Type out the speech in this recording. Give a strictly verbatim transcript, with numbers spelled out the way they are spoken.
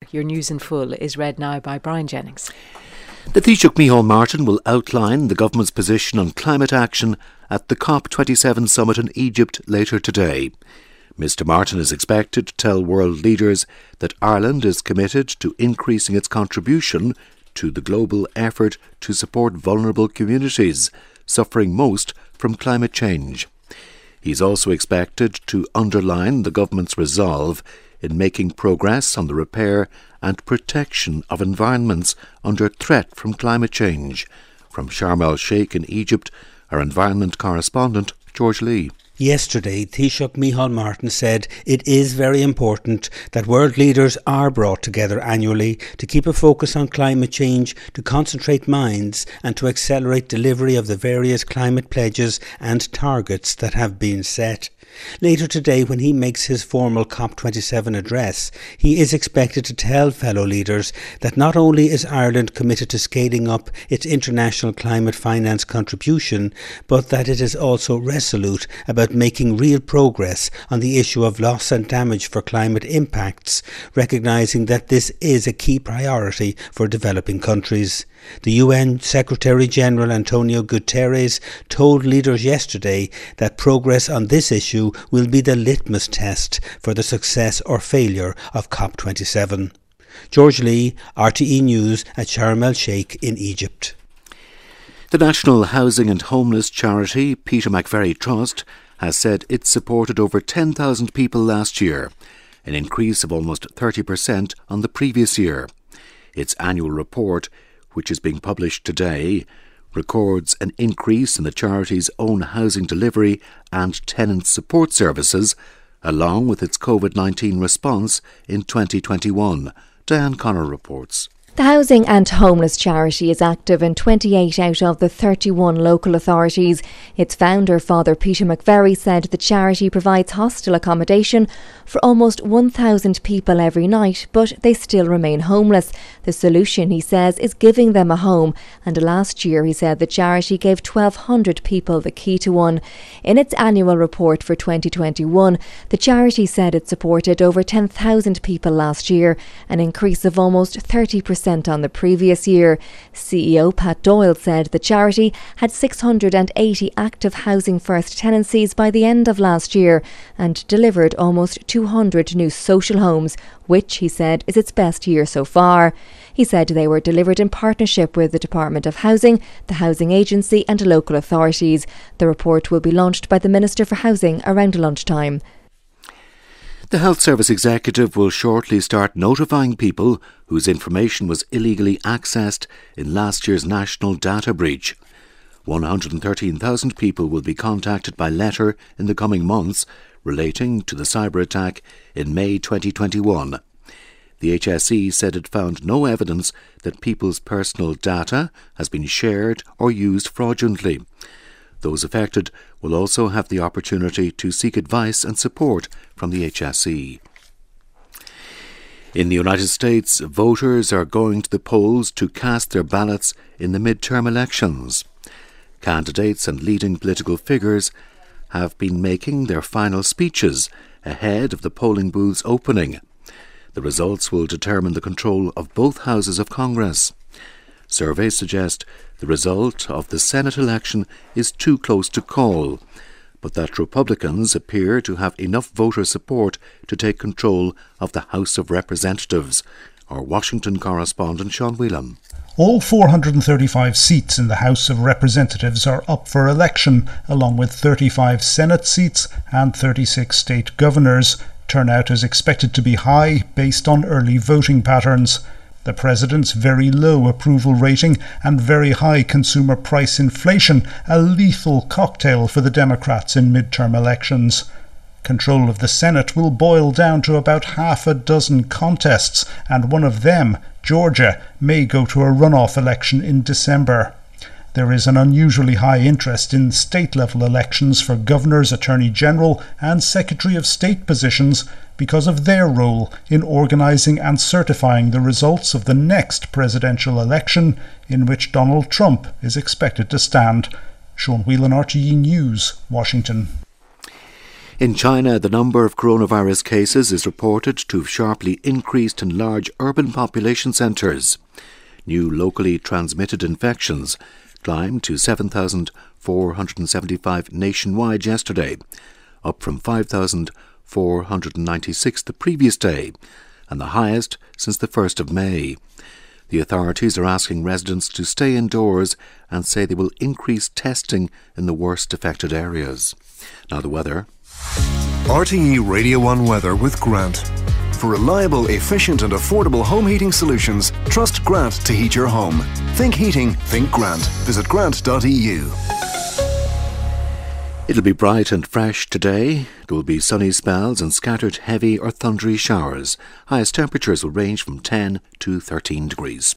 Your news in full is read now by Brian Jennings. The Taoiseach Micheál Martin will outline the government's position on climate action at the COP twenty-seven summit in Egypt later today. Mr Martin is expected to tell world leaders that Ireland is committed to increasing its contribution to the global effort to support vulnerable communities suffering most from climate change. He is also expected to underline the government's resolve in making progress on the repair and protection of environments under threat from climate change. From Sharm el-Sheikh in Egypt, our environment correspondent, George Lee. Yesterday, Taoiseach Micheál Martin said it is very important that world leaders are brought together annually to keep a focus on climate change, to concentrate minds and to accelerate delivery of the various climate pledges and targets that have been set. Later today, when he makes his formal COP twenty-seven address, he is expected to tell fellow leaders that not only is Ireland committed to scaling up its international climate finance contribution, but that it is also resolute about making real progress on the issue of loss and damage for climate impacts, recognising that this is a key priority for developing countries. The U N Secretary-General Antonio Guterres told leaders yesterday that progress on this issue will be the litmus test for the success or failure of COP twenty-seven. George Lee, R T E News at Sharm el-Sheikh in Egypt. The National Housing and Homeless charity Peter McVerry Trust has said it supported over ten thousand people last year, an increase of almost thirty percent on the previous year. Its annual report, which is being published today, records an increase in the charity's own housing delivery and tenant support services, along with its COVID nineteen response in twenty twenty-one. Diane Connor reports. The Housing and Homeless charity is active in twenty-eight out of the thirty-one local authorities. Its founder, Father Peter McVerry, said the charity provides hostel accommodation for almost one thousand people every night, but they still remain homeless. The solution, he says, is giving them a home, and last year, he said, the charity gave twelve hundred people the key to one. In its annual report for twenty twenty-one, the charity said it supported over ten thousand people last year, an increase of almost thirty percent on the previous year. C E O Pat Doyle said the charity had six hundred eighty active Housing First tenancies by the end of last year and delivered almost two hundred new social homes, which, he said, is its best year so far. He said they were delivered in partnership with the Department of Housing, the Housing Agency and local authorities. The report will be launched by the Minister for Housing around lunchtime. The Health Service Executive will shortly start notifying people whose information was illegally accessed in last year's national data breach. one hundred thirteen thousand people will be contacted by letter in the coming months relating to the cyber attack in May twenty twenty-one. The H S E said it found no evidence that people's personal data has been shared or used fraudulently. Those affected will also have the opportunity to seek advice and support from the H S E. In the United States, voters are going to the polls to cast their ballots in the midterm elections. Candidates and leading political figures have been making their final speeches ahead of the polling booths opening. The results will determine the control of both houses of Congress. Surveys suggest the result of the Senate election is too close to call, but that Republicans appear to have enough voter support to take control of the House of Representatives. Our Washington correspondent Sean Whelan. All four hundred thirty-five seats in the House of Representatives are up for election, along with thirty-five Senate seats and thirty-six state governors. Turnout is expected to be high based on early voting patterns. The President's very low approval rating and very high consumer price inflation, a lethal cocktail for the Democrats in midterm elections. Control of the Senate will boil down to about half a dozen contests, and one of them, Georgia, may go to a runoff election in December. There is an unusually high interest in state-level elections for governors, attorney general and secretary of state positions because of their role in organising and certifying the results of the next presidential election in which Donald Trump is expected to stand. Sean Whelan, R T E News, Washington. In China, the number of coronavirus cases is reported to have sharply increased in large urban population centres. New locally transmitted infections climbed to seven thousand four hundred seventy-five nationwide yesterday, up from five thousand four hundred ninety-six the previous day, and the highest since the first of May. The authorities are asking residents to stay indoors and say they will increase testing in the worst affected areas. Now the weather. R T E Radio one weather with Grant. For reliable, efficient and affordable home heating solutions, trust Grant to heat your home. Think heating, think Grant. Visit grant dot e u. It'll be bright and fresh today. There will be sunny spells and scattered heavy or thundery showers. Highest temperatures will range from ten to thirteen degrees.